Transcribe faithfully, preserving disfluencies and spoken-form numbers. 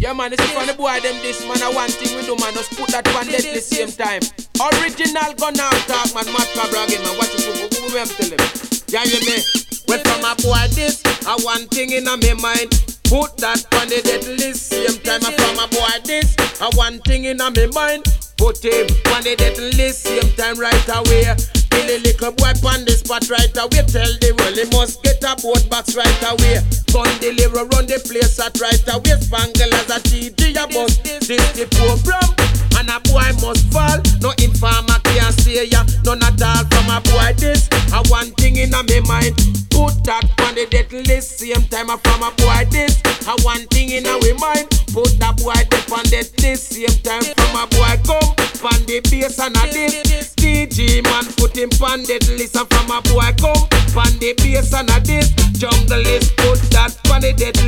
Yeah man, it's from the boy them this man. I one thing we do man, just put that one dead the same time. Original gun out talk man, Matt Cabra again man. Watch it, who we have tell him. Yeah you me. Well from a boy this, I one thing in a me mind. Put that on the dead list same time. I from a boy this, I one thing in a me mind. Put him on the dead list same time right away. Kill a little boy on the spot right away. Tell the world he must get a boat box right away. Gun deliver run the place at right away. Spangle as a T D a bus. This the program and a boy must fall. No informer can't say ya. None at all from a boy this. I one thing in a me mind. Put that on the death list same time I from a boy this. I one thing in a we mind. Put that boy death on death list same time from a boy come. Pan the bass and a this. D J man put him pan death list and from a boy come. Pan the bass and a this. Jungle list put that pan the death